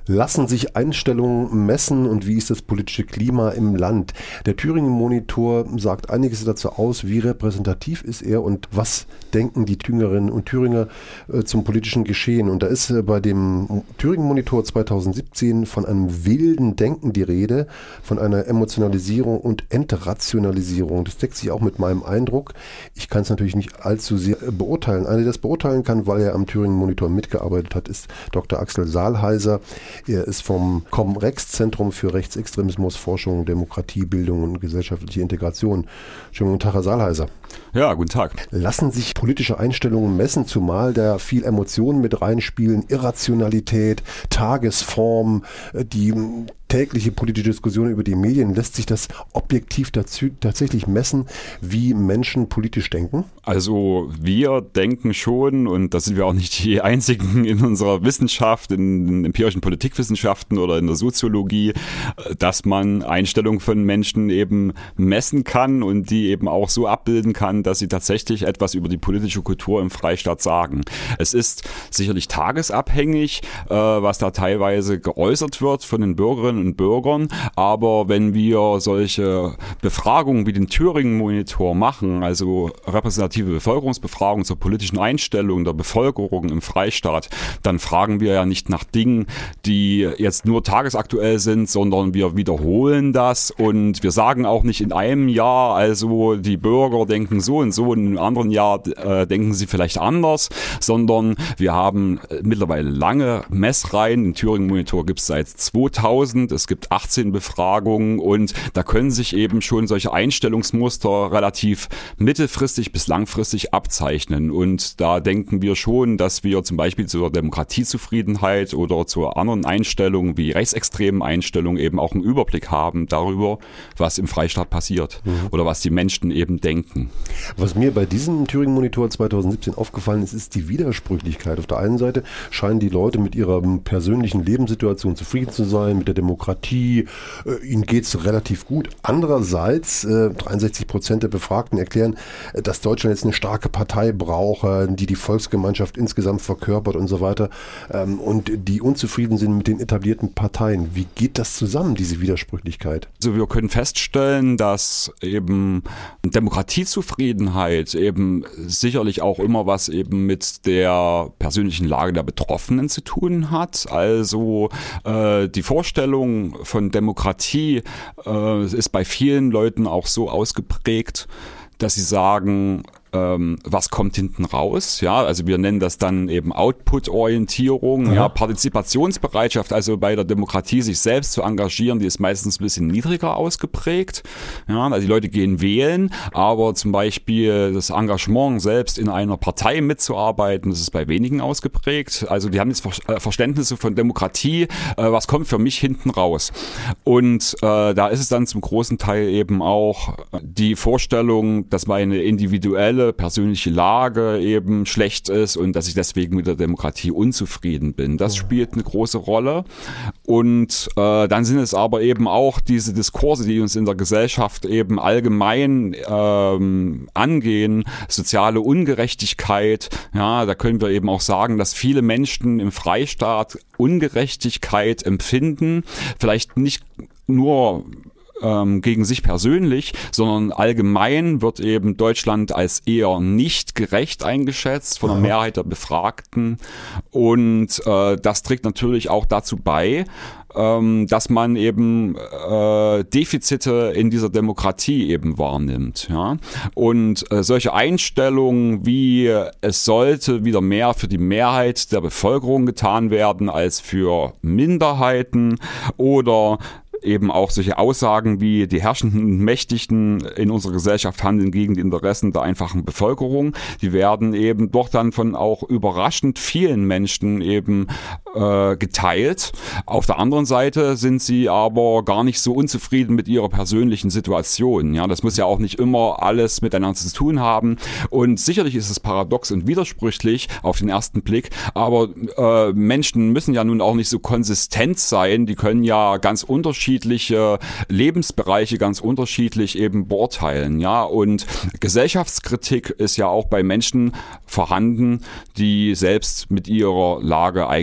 Lassen sich Einstellungen messen und wie ist das politische Klima im Land? Der Thüringen-Monitor sagt einiges dazu aus, wie repräsentativ ist er und was denken die Thüringerinnen und Thüringer zum politischen Geschehen. Und da ist bei dem Thüringen-Monitor 2017 von einem wilden Denken die Rede, von einer Emotionalisierung und Entrationalisierung. Das deckt sich auch mit meinem Eindruck. Ich kann es natürlich nicht allzu sehr beurteilen. Einer, der das beurteilen kann, weil er am Thüringen-Monitor mitgearbeitet hat, ist Dr. Axel Saalheiser. Er ist vom Comrex-Zentrum für Rechtsextremismus, Forschung, Demokratiebildung und gesellschaftliche Integration. Schönen guten Tag, Herr Saalheiser. Ja, guten Tag. Lassen sich politische Einstellungen messen, zumal da viel Emotionen mit reinspielen, Irrationalität, Tagesform, die tägliche politische Diskussion über die Medien. Lässt sich das objektiv tatsächlich messen, wie Menschen politisch denken? Also wir denken schon, und da sind wir auch nicht die Einzigen in unserer Wissenschaft, in den empirischen Politikwissenschaften oder in der Soziologie, dass man Einstellungen von Menschen eben messen kann und die eben auch so abbilden kann, dass sie tatsächlich etwas über die politische Kultur im Freistaat sagen. Es ist sicherlich tagesabhängig, was da teilweise geäußert wird von den Bürgerinnen und Bürgern, aber wenn wir solche Befragungen wie den Thüringen-Monitor machen, also repräsentative Bevölkerungsbefragungen zur politischen Einstellung der Bevölkerung im Freistaat, dann fragen wir ja nicht nach Dingen, die jetzt nur tagesaktuell sind, sondern wir wiederholen das und wir sagen auch nicht in einem Jahr, also die Bürger denken so und so, in einem anderen Jahr denken sie vielleicht anders, sondern wir haben mittlerweile lange Messreihen. Den Thüringen-Monitor gibt es seit 2000, es gibt 18 Befragungen und da können sich eben schon solche Einstellungsmuster relativ mittelfristig bis langfristig abzeichnen und da denken wir schon, dass wir zum Beispiel zur Demokratiezufriedenheit oder zu anderen Einstellungen wie rechtsextremen Einstellungen eben auch einen Überblick haben darüber, was im Freistaat passiert oder was die Menschen eben denken. Was mir bei diesem Thüringen-Monitor 2017 aufgefallen ist, ist die Widersprüchlichkeit. Auf der einen Seite scheinen die Leute mit ihrer persönlichen Lebenssituation zufrieden zu sein, mit der Demokratie, ihnen geht es relativ gut. Andererseits, 63% der Befragten erklären, dass Deutschland jetzt eine starke Partei braucht, die Volksgemeinschaft insgesamt verkörpert und so weiter und die unzufrieden sind mit den etablierten Parteien. Wie geht das zusammen, diese Widersprüchlichkeit? Also wir können feststellen, dass eben Demokratiezufriedenheit eben sicherlich auch immer was eben mit der persönlichen Lage der Betroffenen zu tun hat. Also die Vorstellung von Demokratie ist bei vielen Leuten auch so ausgeprägt, dass sie sagen, was kommt hinten raus, ja, also wir nennen das dann eben Output-Orientierung, ja, Partizipationsbereitschaft, also bei der Demokratie sich selbst zu engagieren, die ist meistens ein bisschen niedriger ausgeprägt, ja, also die Leute gehen wählen, aber zum Beispiel das Engagement selbst in einer Partei mitzuarbeiten, das ist bei wenigen ausgeprägt, also die haben jetzt Verständnisse von Demokratie, was kommt für mich hinten raus und da ist es dann zum großen Teil eben auch die Vorstellung, dass meine individuelle persönliche Lage eben schlecht ist und dass ich deswegen mit der Demokratie unzufrieden bin. Das spielt eine große Rolle. Und dann sind es aber eben auch diese Diskurse, die uns in der Gesellschaft eben allgemein angehen, soziale Ungerechtigkeit. Ja, da können wir eben auch sagen, dass viele Menschen im Freistaat Ungerechtigkeit empfinden, vielleicht nicht nur gegen sich persönlich, sondern allgemein wird eben Deutschland als eher nicht gerecht eingeschätzt von der Mehrheit der Befragten und das trägt natürlich auch dazu bei, dass man eben Defizite in dieser Demokratie eben wahrnimmt. Ja? Und solche Einstellungen wie es sollte wieder mehr für die Mehrheit der Bevölkerung getan werden als für Minderheiten oder eben auch solche Aussagen wie die herrschenden und Mächtigen in unserer Gesellschaft handeln gegen die Interessen der einfachen Bevölkerung. Die werden eben doch dann von auch überraschend vielen Menschen eben geteilt. Auf der anderen Seite sind sie aber gar nicht so unzufrieden mit ihrer persönlichen Situation. Ja, das muss ja auch nicht immer alles miteinander zu tun haben. Und sicherlich ist es paradox und widersprüchlich auf den ersten Blick, aber Menschen müssen ja nun auch nicht so konsistent sein. Die können ja ganz unterschiedliche Lebensbereiche ganz unterschiedlich eben beurteilen. Ja, und Gesellschaftskritik ist ja auch bei Menschen vorhanden, die selbst mit ihrer Lage eigentlich ganz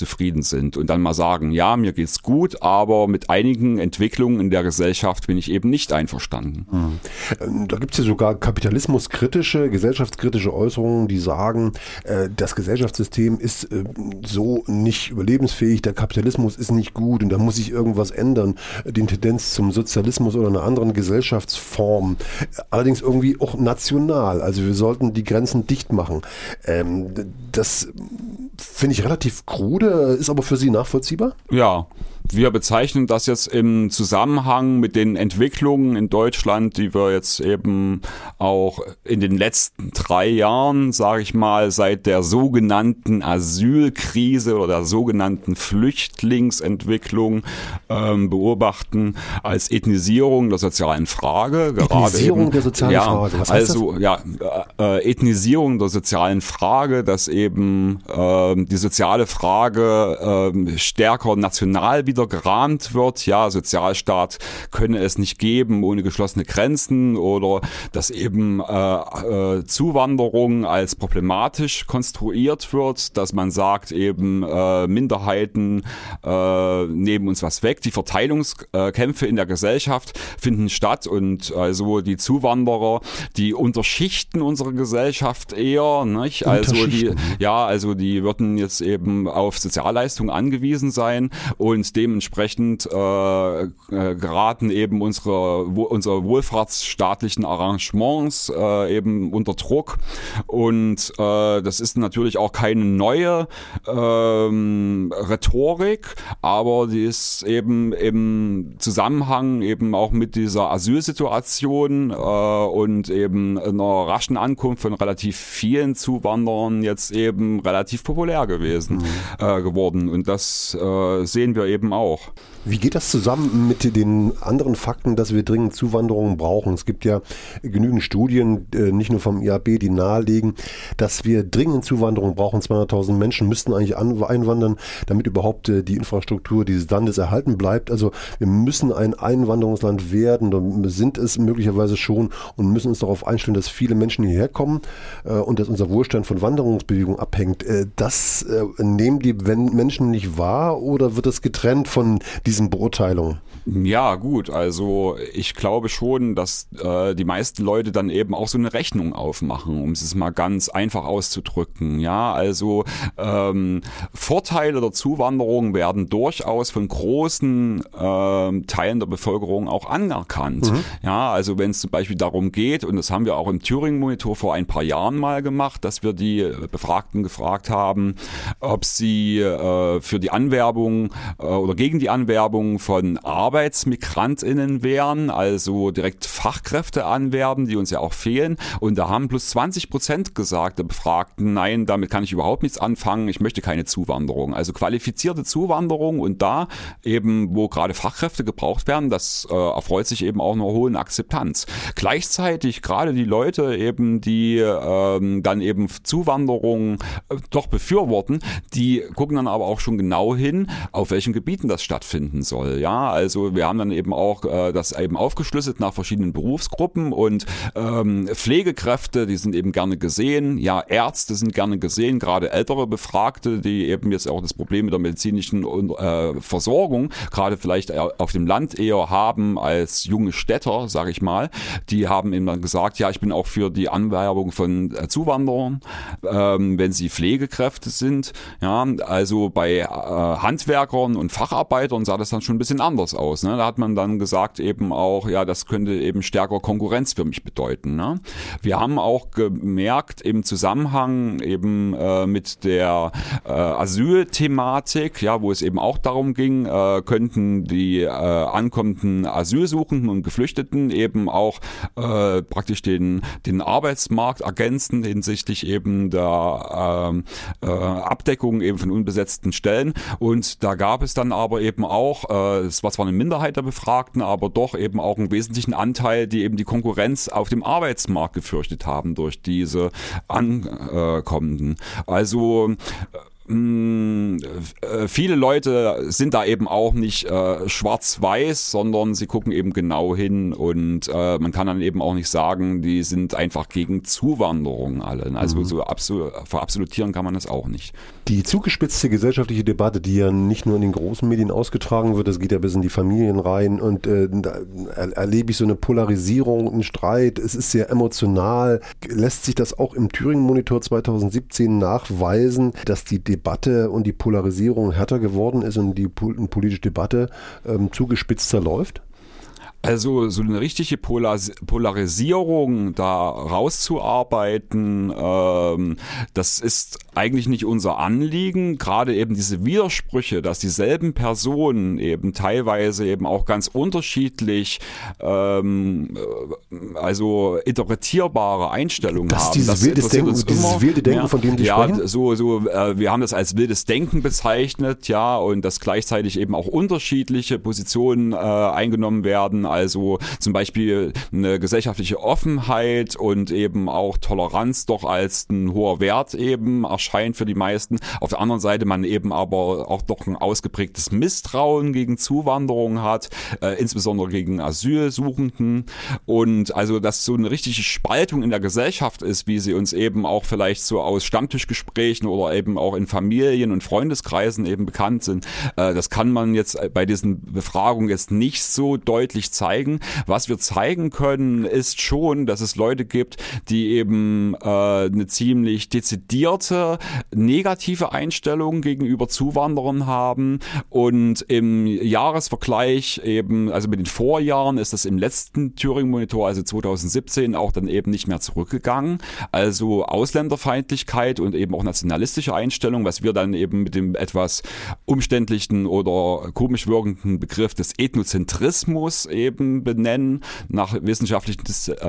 zufrieden sind und dann mal sagen, ja, mir geht's gut, aber mit einigen Entwicklungen in der Gesellschaft bin ich eben nicht einverstanden. Da gibt es ja sogar kapitalismuskritische, gesellschaftskritische Äußerungen, die sagen, das Gesellschaftssystem ist so nicht überlebensfähig, der Kapitalismus ist nicht gut und da muss sich irgendwas ändern. Die Tendenz zum Sozialismus oder einer anderen Gesellschaftsform, allerdings irgendwie auch national. Also wir sollten die Grenzen dicht machen. Das finde ich relativ krude, ist aber für Sie nachvollziehbar? Ja. Wir bezeichnen das jetzt im Zusammenhang mit den Entwicklungen in Deutschland, die wir jetzt eben auch in den letzten 3 Jahren, sage ich mal, seit der sogenannten Asylkrise oder der sogenannten Flüchtlingsentwicklung beobachten, als Ethnisierung der sozialen Frage. Ethnisierung der sozialen Frage, was heißt das? Ja, Ethnisierung der sozialen Frage, dass eben die soziale Frage stärker national wieder gerahmt wird, ja, Sozialstaat könne es nicht geben ohne geschlossene Grenzen oder dass eben Zuwanderung als problematisch konstruiert wird, dass man sagt eben Minderheiten nehmen uns was weg, die Verteilungskämpfe in der Gesellschaft finden statt und also die Zuwanderer, die unterschichten unsere Gesellschaft eher, nicht? Also die würden jetzt eben auf Sozialleistungen angewiesen sein und dementsprechend geraten eben unsere wohlfahrtsstaatlichen Arrangements eben unter Druck und das ist natürlich auch keine neue Rhetorik, aber die ist eben im Zusammenhang eben auch mit dieser Asylsituation und eben einer raschen Ankunft von relativ vielen Zuwanderern jetzt eben relativ populär geworden und das sehen wir eben auch. Wie geht das zusammen mit den anderen Fakten, dass wir dringend Zuwanderung brauchen? Es gibt ja genügend Studien, nicht nur vom IAB, die nahelegen, dass wir dringend Zuwanderung brauchen. 200.000 Menschen müssten eigentlich einwandern, damit überhaupt die Infrastruktur dieses Landes erhalten bleibt. Also wir müssen ein Einwanderungsland werden, und sind es möglicherweise schon und müssen uns darauf einstellen, dass viele Menschen hierher kommen und dass unser Wohlstand von Wanderungsbewegungen abhängt. Das nehmen die Menschen nicht wahr oder wird das getrennt von diesen Beurteilungen? Ja, gut, also ich glaube schon, dass die meisten Leute dann eben auch so eine Rechnung aufmachen, um es mal ganz einfach auszudrücken. Ja, also Vorteile der Zuwanderung werden durchaus von großen Teilen der Bevölkerung auch anerkannt. Ja, also wenn es zum Beispiel darum geht, und das haben wir auch im Thüringen-Monitor vor ein paar Jahren mal gemacht, dass wir die Befragten gefragt haben, ob sie für die Anwerbung oder gegen die Anwerbung von ArbeitsmigrantInnen wären, also direkt Fachkräfte anwerben, die uns ja auch fehlen. Und da haben plus 20% gesagt, der Befragten, nein, damit kann ich überhaupt nichts anfangen, ich möchte keine Zuwanderung. Also qualifizierte Zuwanderung und da eben, wo gerade Fachkräfte gebraucht werden, das erfreut sich eben auch einer hohen Akzeptanz. Gleichzeitig gerade die Leute eben, die dann eben Zuwanderung doch befürworten, die gucken dann aber auch schon genau hin, auf welchen Gebieten das stattfinden soll. Ja, also wir haben dann eben auch das eben aufgeschlüsselt nach verschiedenen Berufsgruppen und Pflegekräfte, die sind eben gerne gesehen. Ja, Ärzte sind gerne gesehen, gerade ältere Befragte, die eben jetzt auch das Problem mit der medizinischen Versorgung gerade vielleicht auf dem Land eher haben als junge Städter, sage ich mal. Die haben eben dann gesagt, ja, ich bin auch für die Anwerbung von Zuwanderern, wenn sie Pflegekräfte sind. Ja, also bei Handwerkern und Facharbeitern sah das dann schon ein bisschen anders aus. Ne? Da hat man dann gesagt eben auch, ja, das könnte eben stärker Konkurrenz für mich bedeuten. Ne? Wir haben auch gemerkt im Zusammenhang eben mit der Asylthematik, ja, wo es eben auch darum ging, könnten die ankommenden Asylsuchenden und Geflüchteten eben auch praktisch den Arbeitsmarkt ergänzen hinsichtlich eben der Abdeckung eben von unbesetzten Stellen. Und da gab es dann aber eben auch, es war zwar eine Minderheit der Befragten, aber doch eben auch einen wesentlichen Anteil, die eben die Konkurrenz auf dem Arbeitsmarkt gefürchtet haben durch diese Ankommenden. Also Viele Leute sind da eben auch nicht schwarz-weiß, sondern sie gucken eben genau hin und man kann dann eben auch nicht sagen, die sind einfach gegen Zuwanderung alle. Also so verabsolutieren kann man das auch nicht. Die zugespitzte gesellschaftliche Debatte, die ja nicht nur in den großen Medien ausgetragen wird, das geht ja bis in die Familien rein und da erlebe ich so eine Polarisierung, einen Streit, es ist sehr emotional. Lässt sich das auch im Thüringen-Monitor 2017 nachweisen, dass die Debatte und die Polarisierung härter geworden ist und die politische Debatte zugespitzter läuft? Also so eine richtige Polarisierung da rauszuarbeiten, das ist eigentlich nicht unser Anliegen. Gerade eben diese Widersprüche, dass dieselben Personen eben teilweise eben auch ganz unterschiedlich also interpretierbare Einstellungen haben. Dieses wilde Denken, von dem Sie sprechen? Ja, wir haben das als wildes Denken bezeichnet, ja, und dass gleichzeitig eben auch unterschiedliche Positionen eingenommen werden. Also zum Beispiel eine gesellschaftliche Offenheit und eben auch Toleranz doch als ein hoher Wert eben erscheint für die meisten. Auf der anderen Seite man eben aber auch doch ein ausgeprägtes Misstrauen gegen Zuwanderung hat, insbesondere gegen Asylsuchenden. Und also, dass so eine richtige Spaltung in der Gesellschaft ist, wie sie uns eben auch vielleicht so aus Stammtischgesprächen oder eben auch in Familien und Freundeskreisen eben bekannt sind, das kann man jetzt bei diesen Befragungen jetzt nicht so deutlich zeigen. Was wir zeigen können, ist schon, dass es Leute gibt, die eben eine ziemlich dezidierte negative Einstellung gegenüber Zuwanderern haben und im Jahresvergleich eben, also mit den Vorjahren ist das im letzten Thüringen-Monitor, also 2017, auch dann eben nicht mehr zurückgegangen. Also Ausländerfeindlichkeit und eben auch nationalistische Einstellung, was wir dann eben mit dem etwas umständlichen oder komisch wirkenden Begriff des Ethnozentrismus eben benennen, nach wissenschaftlichen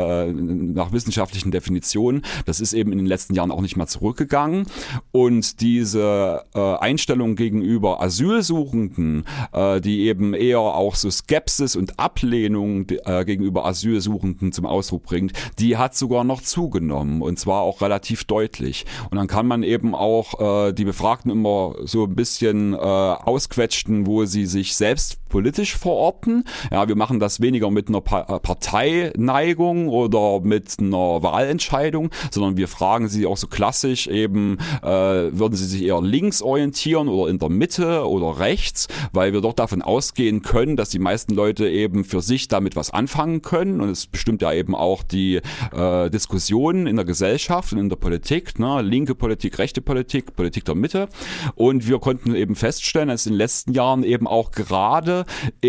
Definitionen. Das ist eben in den letzten Jahren auch nicht mehr zurückgegangen. Und diese Einstellung gegenüber Asylsuchenden, die eben eher auch so Skepsis und Ablehnung gegenüber Asylsuchenden zum Ausdruck bringt, die hat sogar noch zugenommen und zwar auch relativ deutlich. Und dann kann man eben auch die Befragten immer so ein bisschen ausquetschen, wo sie sich selbst politisch verorten. Ja, wir machen das weniger mit einer Parteineigung oder mit einer Wahlentscheidung, sondern wir fragen sie auch so klassisch eben, würden sie sich eher links orientieren oder in der Mitte oder rechts, weil wir doch davon ausgehen können, dass die meisten Leute eben für sich damit was anfangen können und es bestimmt ja eben auch die Diskussionen in der Gesellschaft und in der Politik, ne? Linke Politik, rechte Politik, Politik der Mitte und wir konnten eben feststellen, dass in den letzten Jahren eben auch gerade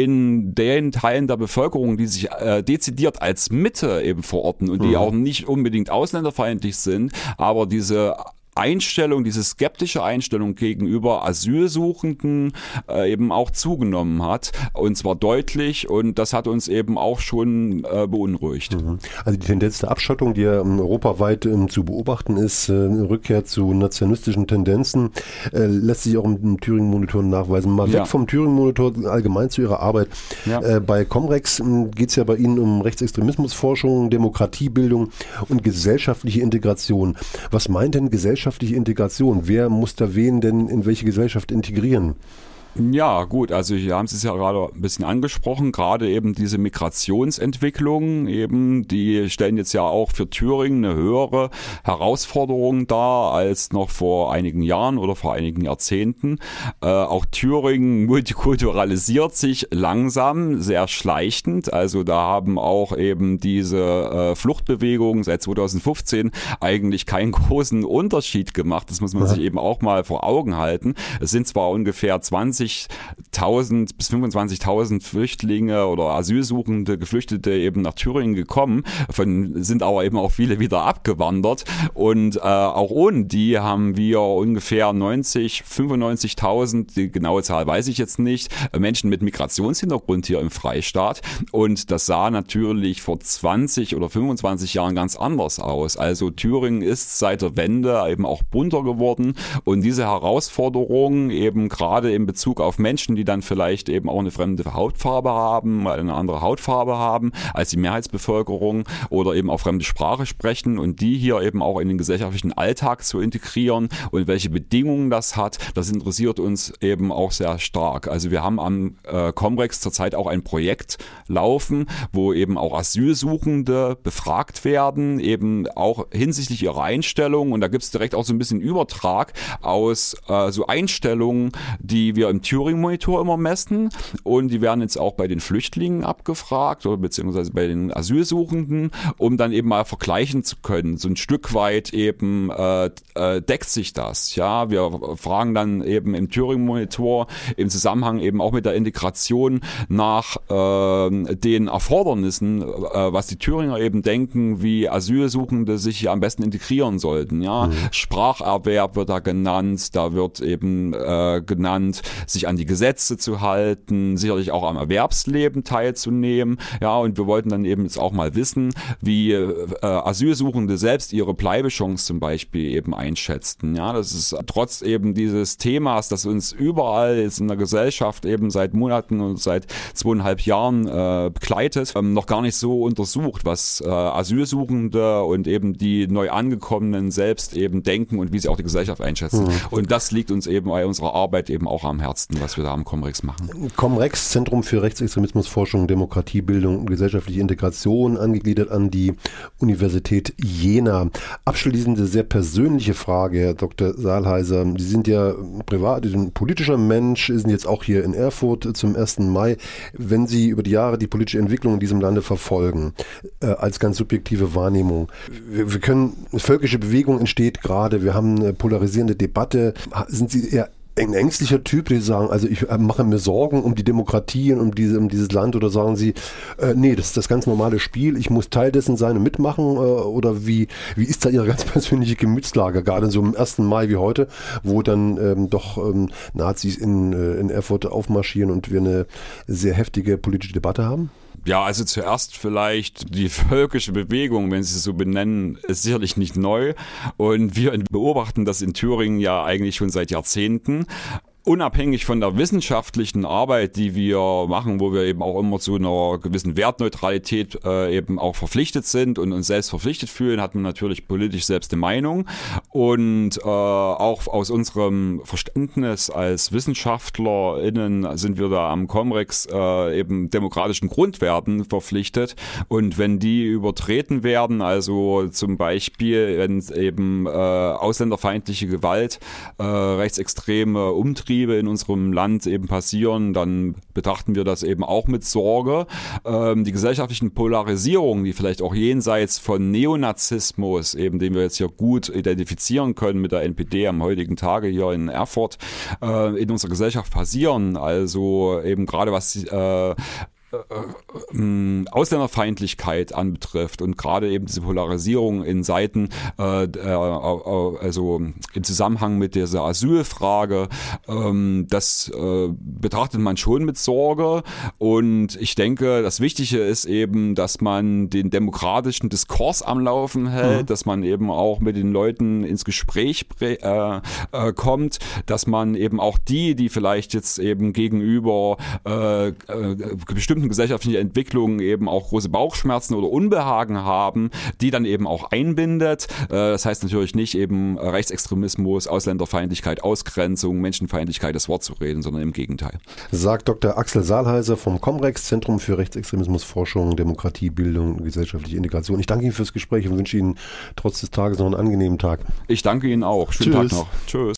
in den Teilen der Bevölkerung, die sich dezidiert als Mitte eben verorten und die auch nicht unbedingt ausländerfeindlich sind, aber diese Einstellung, diese skeptische Einstellung gegenüber Asylsuchenden eben auch zugenommen hat und zwar deutlich und das hat uns eben auch schon beunruhigt. Also die Tendenz der Abschottung, die ja europaweit zu beobachten ist, Rückkehr zu nationalistischen Tendenzen, lässt sich auch im Thüringen-Monitor nachweisen. Mal weg vom Thüringen-Monitor allgemein zu Ihrer Arbeit. Ja. Bei Comrex geht es ja bei Ihnen um Rechtsextremismusforschung, Demokratiebildung und gesellschaftliche Integration. Was meint denn gesellschaftliche Integration? Wer muss da wen denn in welche Gesellschaft integrieren? Ja, gut, also hier haben Sie es ja gerade ein bisschen angesprochen, gerade eben diese Migrationsentwicklung eben, die stellen jetzt ja auch für Thüringen eine höhere Herausforderung dar als noch vor einigen Jahren oder vor einigen Jahrzehnten. Auch Thüringen multikulturalisiert sich langsam, sehr schleichend, also da haben auch eben diese Fluchtbewegungen seit 2015 eigentlich keinen großen Unterschied gemacht, das muss man sich eben auch mal vor Augen halten. Es sind zwar ungefähr 20.000 bis 25.000 Flüchtlinge oder Asylsuchende, Geflüchtete eben nach Thüringen gekommen, sind aber eben auch viele wieder abgewandert und auch ohne die haben wir ungefähr 95.000, die genaue Zahl weiß ich jetzt nicht, Menschen mit Migrationshintergrund hier im Freistaat und das sah natürlich vor 20 oder 25 Jahren ganz anders aus. Also Thüringen ist seit der Wende eben auch bunter geworden und diese Herausforderungen eben gerade in Bezug Bezug auf Menschen, die dann vielleicht eben auch eine fremde Hautfarbe haben, eine andere Hautfarbe haben als die Mehrheitsbevölkerung oder eben auch fremde Sprache sprechen und die hier eben auch in den gesellschaftlichen Alltag zu integrieren und welche Bedingungen das hat, das interessiert uns eben auch sehr stark. Also wir haben am Comrex zurzeit auch ein Projekt laufen, wo eben auch Asylsuchende befragt werden, eben auch hinsichtlich ihrer Einstellung und da gibt es direkt auch so ein bisschen Übertrag aus so Einstellungen, die wir im Turing-Monitor immer messen und die werden jetzt auch bei den Flüchtlingen abgefragt oder beziehungsweise bei den Asylsuchenden, um dann eben mal vergleichen zu können. So ein Stück weit eben deckt sich das. Ja, wir fragen dann eben im Turing-Monitor im Zusammenhang eben auch mit der Integration nach den Erfordernissen, was die Thüringer eben denken, wie Asylsuchende sich hier am besten integrieren sollten. Ja, Spracherwerb wird da genannt, da wird eben genannt, sich an die Gesetze zu halten, sicherlich auch am Erwerbsleben teilzunehmen. Ja, und wir wollten dann eben jetzt auch mal wissen, wie Asylsuchende selbst ihre Bleibechance zum Beispiel eben einschätzen. Ja, das ist trotz eben dieses Themas, das uns überall jetzt in der Gesellschaft eben seit Monaten und seit 2,5 Jahren begleitet, noch gar nicht so untersucht, was Asylsuchende und eben die neu Angekommenen selbst eben denken und wie sie auch die Gesellschaft einschätzen. Und das liegt uns eben bei unserer Arbeit eben auch am Herzen, was wir da am Comrex machen. Comrex, Zentrum für Rechtsextremismusforschung, Demokratiebildung und gesellschaftliche Integration, angegliedert an die Universität Jena. Abschließende, sehr persönliche Frage, Herr Dr. Saalheiser. Sie sind ja privat, ein politischer Mensch, sind jetzt auch hier in Erfurt zum 1. Mai. Wenn Sie über die Jahre die politische Entwicklung in diesem Lande verfolgen, als ganz subjektive Wahrnehmung, wir können, eine völkische Bewegung entsteht gerade, wir haben eine polarisierende Debatte. Sind Sie eher ein ängstlicher Typ, die sagen, also ich mache mir Sorgen um die Demokratie und um dieses Land, oder sagen Sie, nee, das ist das ganz normale Spiel, ich muss Teil dessen sein und mitmachen, oder wie ist da Ihre ganz persönliche Gemütslage, gerade so am 1. Mai wie heute, wo dann doch Nazis in Erfurt aufmarschieren und wir eine sehr heftige politische Debatte haben? Ja, also zuerst vielleicht die völkische Bewegung, wenn Sie es so benennen, ist sicherlich nicht neu. Und wir beobachten das in Thüringen ja eigentlich schon seit Jahrzehnten. Unabhängig von der wissenschaftlichen Arbeit, die wir machen, wo wir eben auch immer zu einer gewissen Wertneutralität eben auch verpflichtet sind und uns selbst verpflichtet fühlen, hat man natürlich politisch selbst eine Meinung. Und auch aus unserem Verständnis als WissenschaftlerInnen sind wir da am Comrex eben demokratischen Grundwerten verpflichtet. Und wenn die übertreten werden, also zum Beispiel, wenn eben ausländerfeindliche Gewalt, rechtsextreme Umtriebe in unserem Land eben passieren, dann betrachten wir das eben auch mit Sorge. Die gesellschaftlichen Polarisierungen, die vielleicht auch jenseits von Neonazismus, eben den wir jetzt hier gut identifizieren können mit der NPD am heutigen Tage hier in Erfurt, in unserer Gesellschaft passieren, also eben gerade was Ausländerfeindlichkeit anbetrifft und gerade eben diese Polarisierung in Seiten, also im Zusammenhang mit dieser Asylfrage, das betrachtet man schon mit Sorge. Und ich denke, das Wichtige ist eben, dass man den demokratischen Diskurs am Laufen hält, dass man eben auch mit den Leuten ins Gespräch kommt, dass man eben auch die vielleicht jetzt eben gegenüber bestimmten gesellschaftlichen Entwicklungen eben auch große Bauchschmerzen oder Unbehagen haben, die dann eben auch einbindet. Das heißt natürlich nicht eben Rechtsextremismus, Ausländerfeindlichkeit, Ausgrenzung, Menschenfeindlichkeit das Wort zu reden, sondern im Gegenteil. Sagt Dr. Axel Saalheiser vom Comrex, Zentrum für Rechtsextremismusforschung, Demokratiebildung und gesellschaftliche Integration. Ich danke Ihnen fürs Gespräch und wünsche Ihnen trotz des Tages noch einen angenehmen Tag. Ich danke Ihnen auch. Schönen Tag noch. Tschüss.